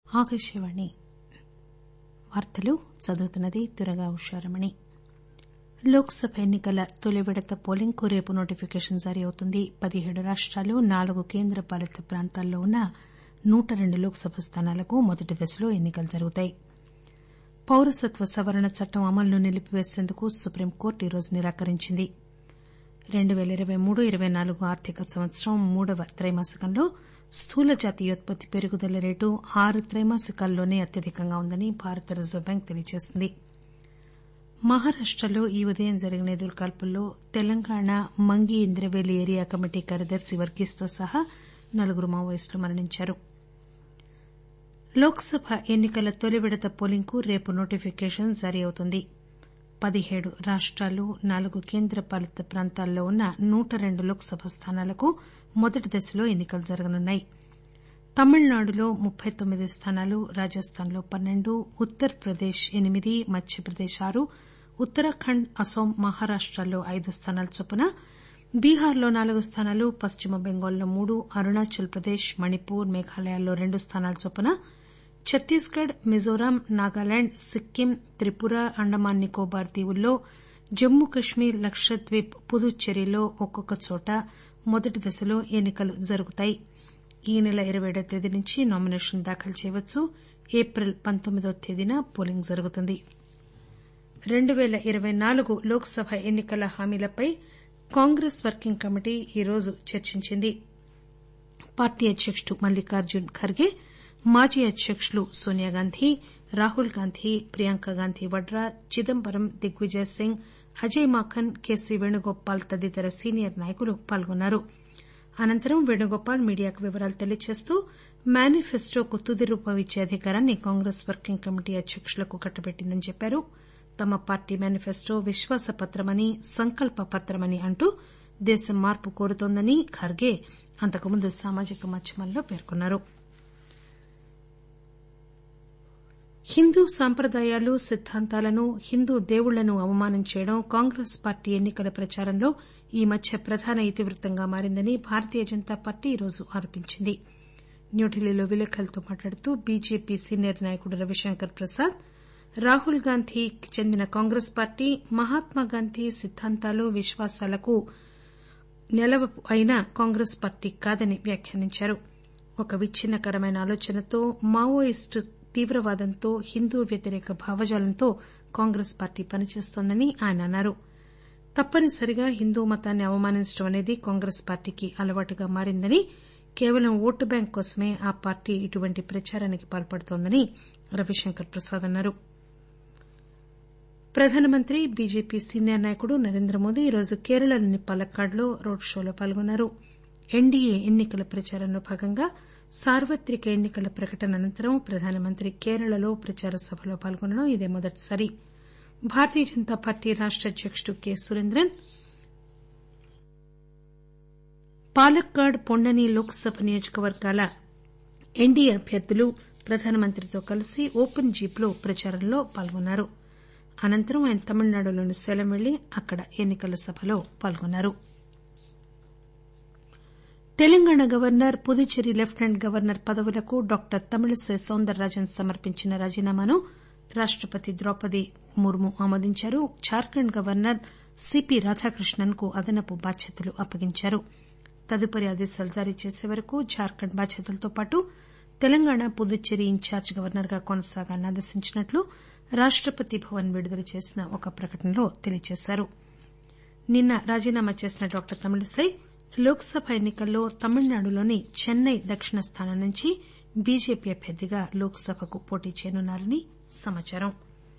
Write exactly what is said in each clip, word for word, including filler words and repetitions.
ఆకాశవాణి వార్తలు చదువుతున్నది దుర్గా ఉషారమణి. లోక్ సభ ఎన్నికల తొలి విడత పోలింగ్ కు రేపు నోటిఫికేషన్ జారీ అవుతుంది. పదిహేడు రాష్టాలు నాలుగు కేంద్ర పాలిత ప్రాంతాల్లో ఉన్న నూట రెండు లోక్ సభ స్థానాలకు మొదటి దశలో ఎన్నికలు జరుగుతాయి. పౌరసత్వ సవరణ చట్టం అమలును నిలిపివేసేందుకు సుప్రీంకోర్టు ఈరోజు నిరాకరించింది. రెండు పేల ఇరవై మూడు ఇరవై నాలుగు ఆర్థిక సంవత్సరం మూడవ త్రైమాసికంలో స్థూల జాతీయోత్పత్తి పెరుగుదల రేటు ఆరు త్రైమాసికాల్లోనే అత్యధికంగా ఉందని భారత రిజర్వు బ్యాంకు తెలియజేసింది. మహారాష్టలో ఈ ఉదయం జరిగిన ఎదురుకాల్పుల్లో తెలంగాణ మంగి ఇంద్రవేలి ఏరియా కమిటీ కార్యదర్శి వర్గీస్తో సహా నలుగురు మావోయిస్టులు మరణించారు. లోక్ సభ ఎన్నికల తొలి విడత పోలింగ్ కు రేపు నోటిఫికేషన్ జారీ అవుతుంది. పదిహేడు రాష్టాలు నాలుగు కేంద్ర పాలిత ప్రాంతాల్లో ఉన్న నూట రెండు లోక్ సభ స్థానాలకు మొదటి దశలో ఎన్నికలు జరగనున్నాయి. తమిళనాడులో ముప్పై తొమ్మిది స్థానాలు, రాజస్థాన్ లో పన్నెండు, ఉత్తరప్రదేశ్ ఎనిమిది, మధ్యప్రదేశ్ ఆరు, ఉత్తరాఖండ్, అస్పాం, మహారాష్టలో ఐదు స్థానాల చొప్పున, బీహార్లో నాలుగు స్థానాలు, పశ్చిమ బెంగాల్లో మూడు, అరుణాచల్ ప్రదేశ్, మణిపూర్, మేఘాలయాల్లో రెండు స్థానాల చొప్పున, ఛత్తీస్గఢ్, మిజోరాం, నాగాలాండ్, సిక్కిం, త్రిపుర, అండమాన్ నికోబార్ దీవుల్లో, జమ్మూ కశ్మీర్, లక్షద్వీప్, పుదుచ్చేరిలో ఒక్కొక్క చోట మొదటి దశలో ఎన్నికలు జరుగుతాయి. ఈ నెల ఇరవై ఏడవ తేదీ నుంచి నామినేషన్లు దాఖలు చేయవచ్చు. ఏప్రిల్ పంతొమ్మిదివ తేదీన పోలింగ్ జరుగుతుంది. రెండు పేల ఇరవై నాలుగు లోక్ సభ ఎన్నికల హామీలపై కాంగ్రెస్ వర్కింగ్ కమిటీ ఈరోజు చర్చించింది. పార్టీ అధ్యకుడు మల్లికార్జున్ ఖర్గే, మాజీ అధ్యకులు సోనియాగాంధీ, రాహుల్ గాంధీ, ప్రియాంకగాంధీ వడ్రా, చిదంబరం, దిగ్విజయ్ సింగ్, అజయ్ మాకన్, కేసీ వేణుగోపాల్ తదితర సీనియర్ నాయకులు పాల్గొన్నారు. అనంతరం వేణుగోపాల్ మీడియాకు వివరాలు తెలియజేస్తూ మేనిఫెస్టోకు తుది రూపం ఇచ్చే అధికారాన్ని కాంగ్రెస్ వర్కింగ్ కమిటీ అధ్యకులకు కట్టబెట్టిందని చెప్పారు. తమ పార్టీ మేనిఫెస్టో విశ్వాసపత్రమని, సంకల్ప పత్రమని అంటూ దేశం మార్పు కోరుతోందని ఖర్గే అంతకుముందు సామాజిక మాధ్యమాల్లో పేర్కొన్నారు. హిందూ సంప్రదాయాలు, సిద్దాంతాలను, హిందూ దేవుళ్లను అవమానం చేయడం కాంగ్రెస్ పార్టీ ఎన్నికల ప్రచారంలో ఈ మధ్య ప్రధాన ఇతివృత్తంగా మారిందని భారతీయ జనతా పార్టీ ఈరోజు ఆరోపించింది. న్యూఢిల్లీలో విలేకరులతో మాట్లాడుతూ బీజేపీ సీనియర్ నాయకుడు రవిశంకర్ ప్రసాద్, రాహుల్ గాంధీకి చెందిన కాంగ్రెస్ పార్టీ మహాత్మాగాంధీ సిద్దాంతాలు, విశ్వాసాలకు నెలవు అయిన కాంగ్రెస్ పార్టీ కాదని వ్యాఖ్యానించారు. ఒక విచ్చిన్నకరమైన ఆలోచనతో, మావోయిస్టు తీవ్రవాదంతో, హిందూ వ్యతిరేక భావజాలంతో కాంగ్రెస్ పార్టీ పనిచేస్తోందని ఆయన అన్నారు. తప్పనిసరిగా హిందూ మతాన్ని అవమానించడం అనేది కాంగ్రెస్ పార్టీకి అలవాటుగా మారిందని, కేవలం ఓటు బ్యాంకు కోసమే ఆ పార్టీ ఇటువంటి ప్రచారానికి పాల్పడుతోందని రవిశంకర్ ప్రసాద్ అన్నారు. ప్రధానమంత్రి, బీజేపీ సీనియర్ నాయకుడు నరేంద్రమోదీ ఈరోజు కేరళలోని పాలక్కాడ్లో రోడ్ షోలో పాల్గొన్నారు. ఎన్డీఏ ఎన్నికల ప్రచారంలో భాగంగా సార్వత్రిక ఎన్నికల ప్రకటన అనంతరం ప్రధానమంత్రి కేరళలో ప్రచార సభలో పాల్గొనడం ఇదే మొదటిసారి. భారతీయ జనతా పార్టీ రాష్ట అధ్యకుడు కె సురేంద్రన్ పాలక్కాడ్, పొండని లోక్ సభ నియోజకవర్గాల ఎన్డీఏ అభ్యర్థులు ప్రధానమంత్రితో కలిసి ఓపెన్ జీప్లో ప్రచారంలో పాల్గొన్నారు. అనంతరం ఆయన తమిళనాడులోని సేలం వెళ్లి అక్కడ ఎన్నికల సభలో పాల్గొన్నారు. Telangana governor, Puducherry lieutenant governor పదవులకు డాక్టర్ తమిళిసై సౌందరరాజన్ సమర్పించిన రాజీనామాను రాష్టపతి ద్రౌపది ముర్ము ఆమోదించారు. జార్ఖండ్ గవర్నర్ సిపి రాధాకృష్ణన్ కు అదనపు బాధ్యతలు అప్పగించారు. తదుపరి ఆదేశాలు జారీ చేసే వరకు జార్ఖండ్ బాధ్యతలతో పాటు తెలంగాణ, పుదుచ్చేరి ఇన్ఛార్జ్ గవర్నర్ గా కొనసాగాలని ఆదేశించినట్లు రాష్టపతి భవన్ విడుదల చేసిన ఒక ప్రకటనలో తెలియజేశారు. నిన్న రాజీనామా చేసిన డాక్టర్ తమిళిసై లోక్ సభ ఎన్నికల్లో తమిళనాడులోని చెన్నై దక్షిణ స్థానం నుంచి బీజేపీ అభ్యర్థిగా లోక్ సభకు పోటీ చేయనున్నారని సమాచారం.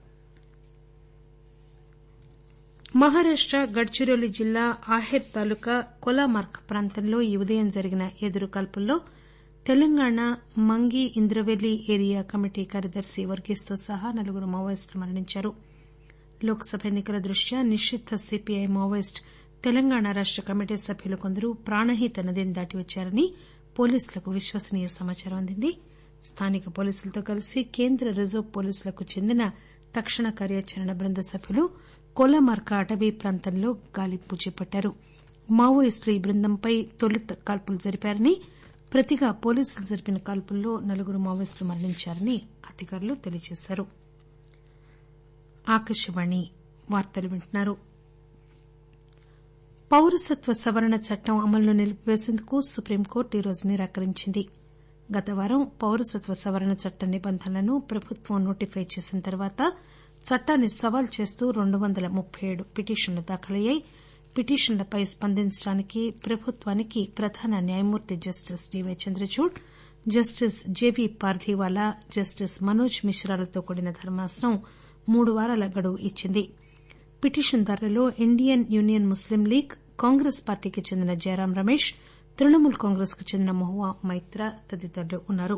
మహారాష్ట గడ్చిరోలి జిల్లా ఆహెర్ తాలూకా కొలామార్గ్ ప్రాంతంలో ఈ ఉదయం జరిగిన ఎదురుకాల్పుల్లో తెలంగాణ మంగి ఇంద్రవెల్లి ఏరియా కమిటీ కార్యదర్శి వర్గీస్తో సహా నలుగురు మావోయిస్టులు మరణించారు. లోక్ సభ ఎన్నికల దృష్ట్యా నిషిద్ద సీపీఐ మావోయిస్టు తెలంగాణ రాష్ట కమిటీ సభ్యులు కొందరు ప్రాణహిత నదిని దాటి వచ్చారని పోలీసులకు విశ్వసనీయ సమాచారం అందింది. స్థానిక పోలీసులతో కలిసి కేంద్ర రిజర్వు పోలీసులకు చెందిన తక్షణ కార్యాచరణ బృంద సభ్యులు కొలామార్గ్ అటవీ ప్రాంతంలో గాలింపు చేపట్టారు. మావోయిస్టులు ఈ బృందంపై తొలుత కాల్పులు జరిపారని, ప్రతిగా పోలీసులు జరిపిన కాల్పుల్లో నలుగురు మావోయిస్టులు మరణించారని అధికారులు తెలియజేశారు. పౌరసత్వ సవరణ చట్టం అమలును నిలిపివేసేందుకు సుప్రీంకోర్టు ఈరోజు నిరాకరించింది. గత వారం పౌరసత్వ సవరణ చట్ట నిబంధనలను ప్రభుత్వం నోటిఫై చేసిన తర్వాత చట్టాన్ని సవాల్ చేస్తూ రెండు వందల ముప్పై ఏడు పిటిషన్లు దాఖలయ్యాయి. పిటిషన్లపై స్పందించడానికి ప్రభుత్వానికి ప్రధాన న్యాయమూర్తి justice DY Chandrachud, justice JB Pardiwala, justice Manoj మిశ్రాలతో కూడిన ధర్మాసనం మూడు వారాల గడువు ఇచ్చింది. పిటిషన్దారులలో Indian Union Muslim League, Congress పార్టీకి చెందిన జయరాం రమేష్, తృణమూల్ కాంగ్రెస్ కు చెందిన మహువా మైత్రా తదితరులు ఉన్నారు.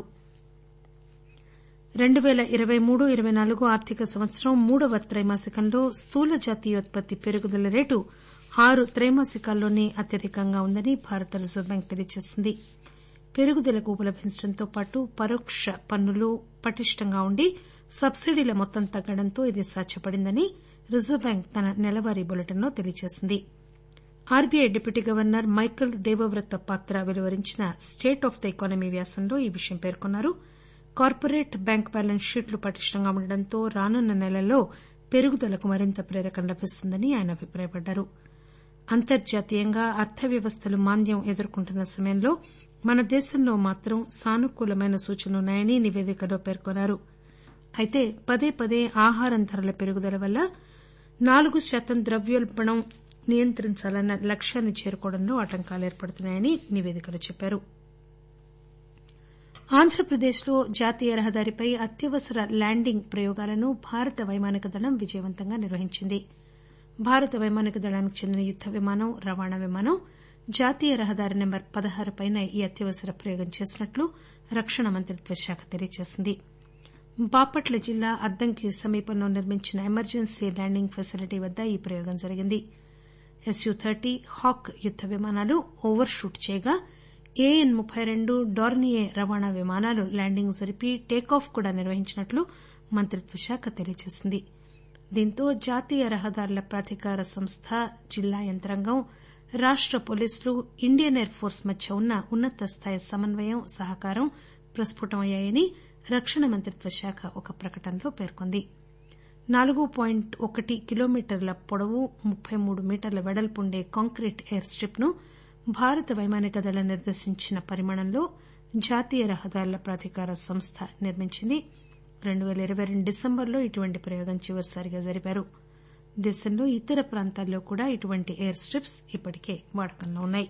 రెండు పేల ఇరవై మూడు ఇరవై నాలుగు ఆర్థిక సంవత్సరం మూడవ త్రైమాసికంలో స్థూల జాతీయోత్పత్తి పెరుగుదల రేటు ఆరు త్రైమాసికాల్లోనే అత్యధికంగా ఉందని భారత రిజర్వు బ్యాంక్ తెలియజేసింది. పెరుగుదలకు ఉపలభించడంతో పాటు పరోక్ష పన్నులు పటిష్టంగా ఉండి సబ్సిడీల మొత్తం తగ్గడంతో ఇది సాధ్యపడిందని రిజర్వు బ్యాంక్ తన నెలవారీ బులెటిన్లో తెలియజేసింది. RBI deputy governor Michael Debabrata Patra వెలువరించిన స్టేట్ ఆఫ్ ద ఎకానమీ వ్యాసంలో ఈ విషయం పేర్కొన్నారు. కార్పొరేట్ బ్యాంక్ బ్యాలెన్స్ షీట్లు పటిష్టంగా ఉండడంతో రానున్న నెలల్లో పెరుగుదలకు మరింత ప్రేరకం లభిస్తుందని ఆయన అభిప్రాయపడ్డారు. అంతర్జాతీయంగా అర్థవ్యవస్థలు మాంద్యం ఎదుర్కొంటున్న సమయంలో మన దేశంలో మాత్రం సానుకూలమైన సూచనలున్నాయని నివేదికలో పేర్కొన్నారు. అయితే పదే పదే ఆహారం ధరల పెరుగుదల వల్ల నాలుగు శాతం ద్రవ్యోల్బణం నియంత్రించాలన్న లక్ష్యాన్ని చేరుకోవడంలో ఆటంకాలు ఏర్పడుతున్నాయని నివేదికలో చెప్పారు. ఆంధ్రప్రదేశ్లో జాతీయ రహదారిపై అత్యవసర ల్యాండింగ్ ప్రయోగాలను భారత వైమానిక దళం విజయవంతంగా నిర్వహించింది. భారత వైమానిక దళానికి చెందిన యుద్ద విమానం, రవాణా విమానం జాతీయ రహదారి నెంబర్ పదహారు పైన ఈ అత్యవసర ప్రయోగం చేసినట్లు రక్షణ మంత్రిత్వ శాఖ తెలియజేసింది. బాపట్ల జిల్లా అద్దంకి సమీపంలో నిర్మించిన ఎమర్జెన్సీ ల్యాండింగ్ ఫెసిలిటీ వద్ద ఈ ప్రయోగం జరిగింది. ఎస్యూ థర్టీ హాక్ యుద్ద విమానాలు ఓవర్ షూట్ చేయగా ఏఎన్ ముప్పై రెండు డార్నియే రవాణా విమానాలు ల్యాండింగ్ జరిపి టేకాఫ్ కూడా నిర్వహించినట్లు మంత్రిత్వ శాఖ తెలియజేసింది. దీంతో జాతీయ రహదారుల ప్రాధికార సంస్థ, జిల్లా యంత్రాంగం, రాష్ట పోలీసులు, ఇండియన్ ఎయిర్ ఫోర్స్ మధ్య ఉన్న ఉన్నత స్థాయి సమన్వయం, సహకారం ప్రస్పుటమయ్యాయని రక్షణ మంత్రిత్వ శాఖ ఒక ప్రకటనలో పేర్కొంది. నాలుగు పాయింట్ ఒకటి కిలోమీటర్ల పొడవు, ముప్పై మూడు మీటర్ల వెడల్పుండే కాంక్రీట్ ఎయిర్ స్టిప్ ను భారత వైమానిక దళం నిర్దేశించిన పరిమాణంలో జాతీయ రహదారుల ప్రాధికార సంస్థ నిర్మించింది. రెండు పేల ఇరవై రెండు డిసెంబర్లో ఇటువంటి ప్రయోగం చివరిసారిగా జరిపారు. దేశంలో ఇతర ప్రాంతాల్లో కూడా ఇటువంటి ఎయిర్ స్టిప్స్ ఇప్పటికే వాడకంలో ఉన్నాయి.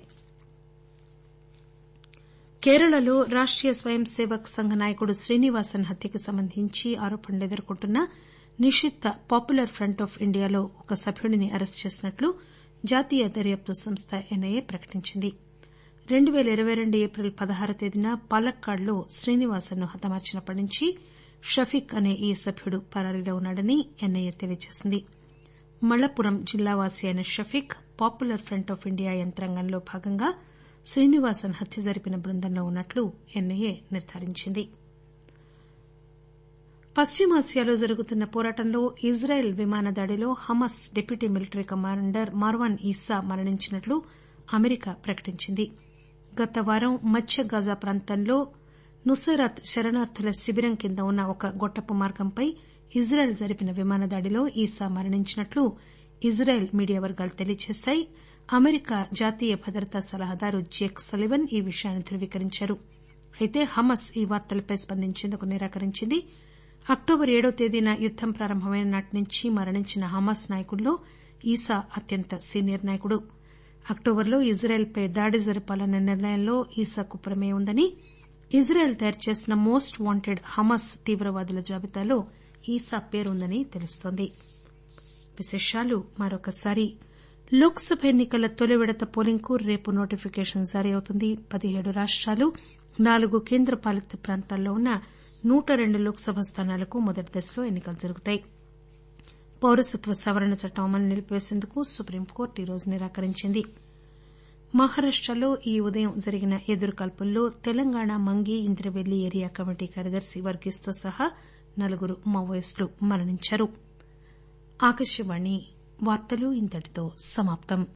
కేరళలో రాష్టీయ స్వయం సేవక్ సంఘ్ నాయకుడు శ్రీనివాసన్ హత్యకు సంబంధించి ఆరోపణలు ఎదుర్కొంటున్న నిషిద్ద పాపులర్ ఫ్రంట్ ఆఫ్ ఇండియాలో ఒక సభ్యుడిని అరెస్టు చేసినట్లు జాతీయ దర్యాప్తు సంస్థ ఎన్ఐఏ ప్రకటించింది. రెండు పేల ఇరవై రెండు ఏప్రిల్ పదహారు తేదీన పాలక్కాడ్లో శ్రీనివాసన్ ను హతమార్చినప్పటి నుంచి షఫీక్ అనే ఈ సభ్యుడు పరారీలో ఉన్నాడని ఎన్ఐఏ తెలియజేసింది. మళప్పురం జిల్లావాసి అయిన Shafeeq Popular Front of India యంత్రాంగంలో భాగంగా శ్రీనివాసన్ హత్య జరిపిన బృందంలో ఉన్నట్లు ఎన్ఐఏ నిర్దారించింది. పశ్చిమాసియాలో జరుగుతున్న పోరాటంలో ఇజ్రాయెల్ విమాన దాడిలో Hamas deputy military commander Marwan Issa మరణించినట్లు అమెరికా ప్రకటించింది. గత వారం మధ్య గాజా ప్రాంతంలో నుసైరాత్ శరణార్థుల శిబిరం కింద ఉన్న ఒక గొట్టపు మార్గంపై ఇజ్రాయెల్ జరిపిన విమాన దాడిలో ఈసా మరణించినట్లు ఇజ్రాయెల్ మీడియా వర్గాలు తెలియజేశాయి. అమెరికా జాతీయ భద్రతా సలహాదారు జేక్ సలివన్ ఈ విషయాన్ని ధృవీకరించారు. అయితే హమాస్ ఈ వార్తలపై స్పందించేందుకు నిరాకరించింది. అక్టోబర్ ఏడో తేదీన యుద్దం ప్రారంభమైన నాటి నుంచి మరణించిన హమాస్ నాయకుల్లో ఈసా అత్యంత సీనియర్ నాయకుడు. అక్టోబర్లో ఇజ్రాయెల్పై దాడి జరపాలన్న నిర్ణయంలో ఈసాకు ప్రమేయం ఉందని, ఇజ్రాయెల్ తయారు చేసిన మోస్ట్ వాంటెడ్ హమాస్ తీవ్రవాదుల జాబితాలో ఈసా పేరుందని తెలుస్తోంది. విశేషాలు మరొకసారి లోక్ సభ ఎన్నికల తొలి విడత పోలింగ్ కు రేపు నోటిఫికేషన్ జారీ అవుతుంది. పదిహేడు రాష్టాలు, నాలుగు కేంద్ర పాలిత ప్రాంతాల్లో ఉన్న నూట రెండు లోక్ సభ స్థానాలకు మొదటి దశలో ఎన్నికలు జరుగుతాయి. పౌరసత్వ సవరణ చట్టం అమలు నిలిపివేసేందుకు సుప్రీంకోర్టు ఈరోజు నిరాకరించింది. మహారాష్టలో ఈ ఉదయం జరిగిన ఎదురుకాల్పుల్లో తెలంగాణ మంగి ఇంద్రవెల్లి ఏరియా కమిటీ కార్యదర్శి వర్గీస్తో సహా నలుగురు మావోయిస్టులు మరణించారు. ఆకాశవాణి వార్తలు ఇంతటితో సమాప్తం.